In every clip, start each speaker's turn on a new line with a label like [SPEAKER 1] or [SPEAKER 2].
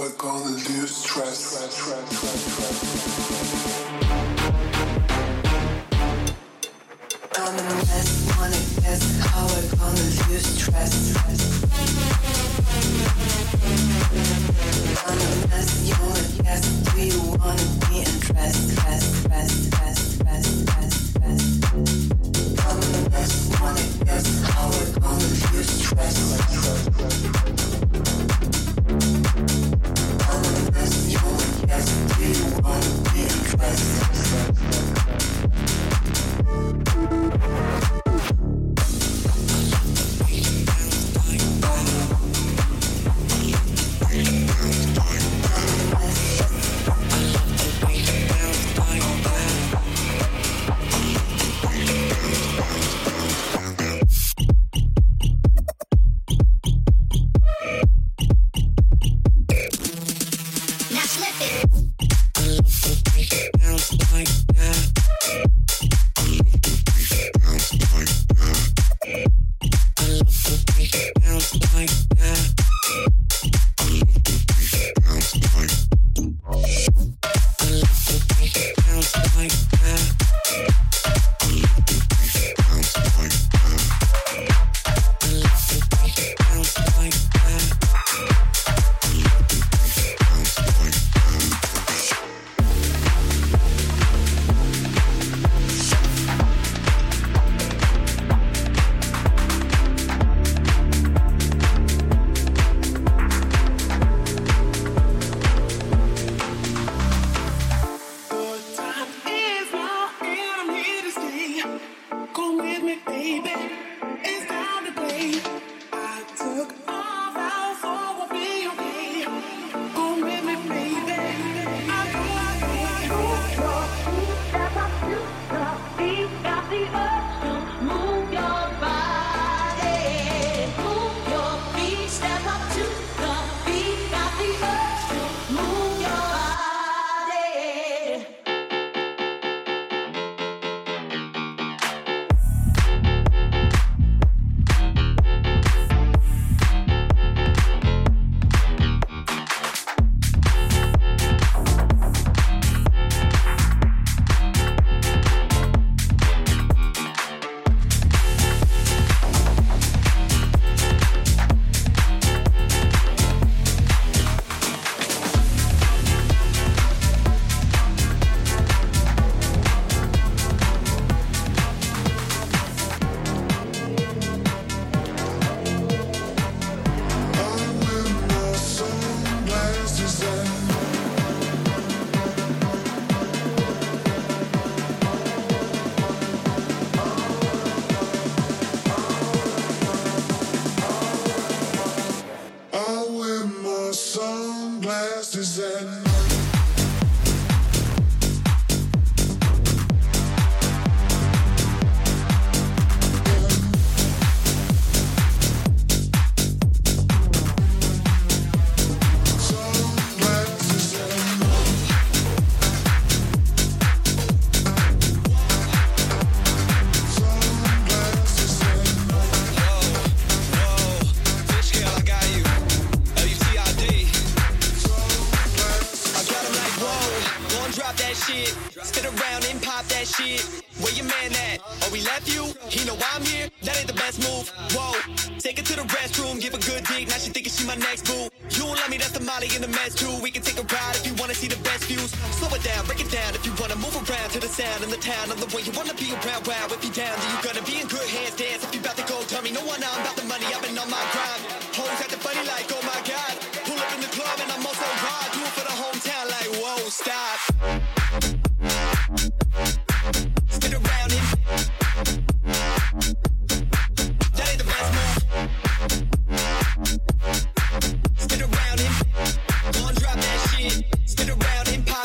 [SPEAKER 1] we're gonna lose stress. I'm a mess, wanna guess how we're gonna lose stress. I'm a mess, you wanna guess, do you wanna be undressed? I'm a mess, wanna guess how we're gonna lose stress. I'm a mess, you wanna guess, do you wanna be undressed?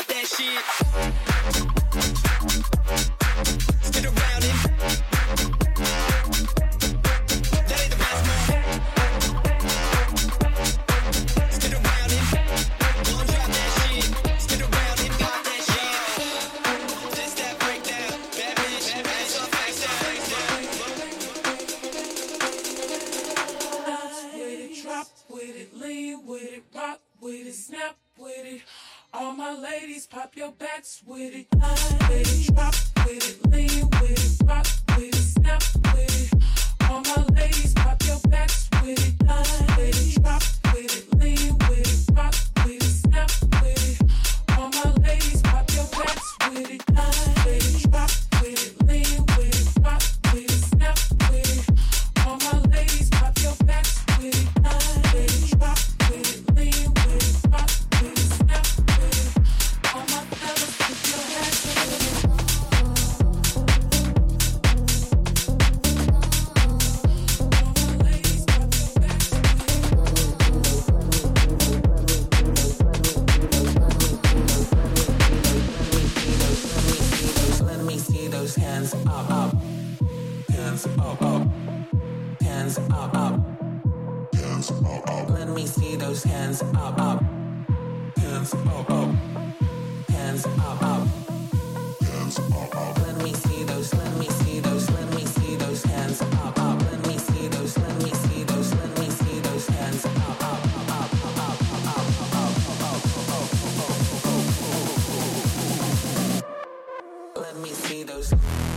[SPEAKER 2] Spin around and
[SPEAKER 1] your backs with it. Line with it, drop with it, lean with it, rock with it, snap with it. All my ladies, pop your backs with it. Line with it, drop with it, lean with it, rock with it, snap with it. All my ladies, pop your backs with it. Line with it, drop with it, lean with it, rock with it, snap with it. All my ladies, pop your backs with it. Line with it, drop with it, lean with it, rock with it, snap with it. All my fellas, put your hands with it.
[SPEAKER 2] Hands up, up, hands up, up, hands up, up, hands up, up. Let me see those hands up, up, hands up, up, hands up, up, hands up, up. Let me see those, let me see those, let me see those hands up, up. Let me see those, let me see those, let me see those hands up, up, up, up, up, up, up. Let me see those.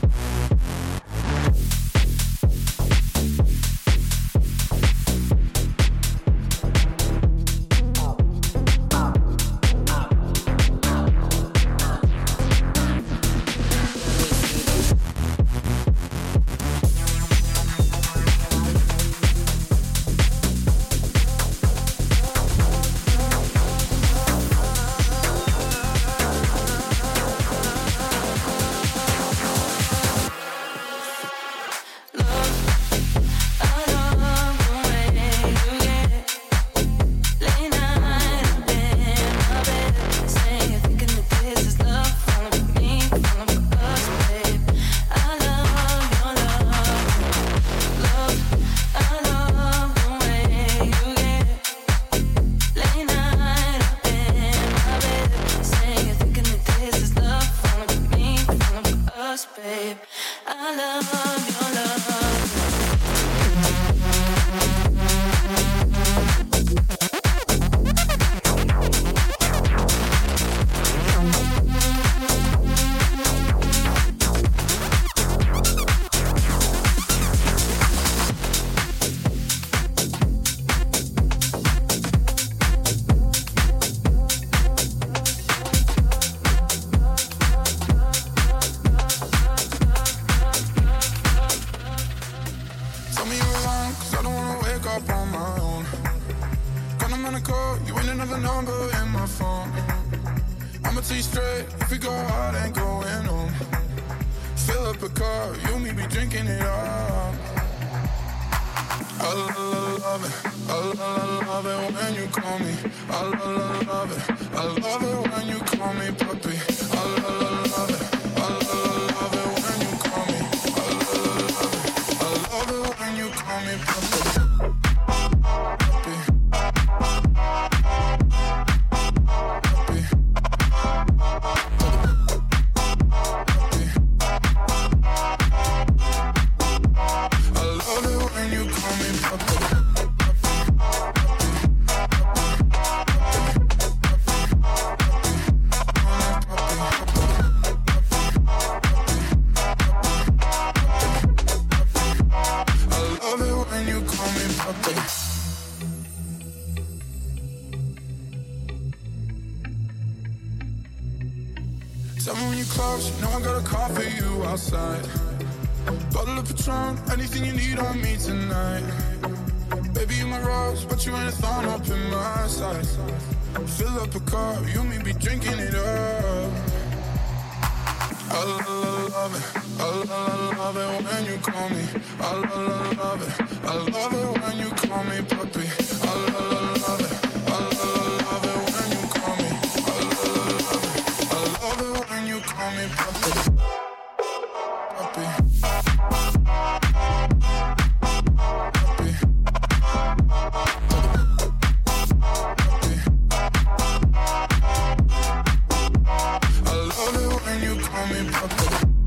[SPEAKER 3] Tell me when you're close, you know I got a call for you outside. Bottle of Patron, anything you need on me tonight. Baby, you're my rose, but you ain't a thorn up in my side. Fill up a cup, you and me be drinking it up. I love it, I love it when you call me. I love it, I love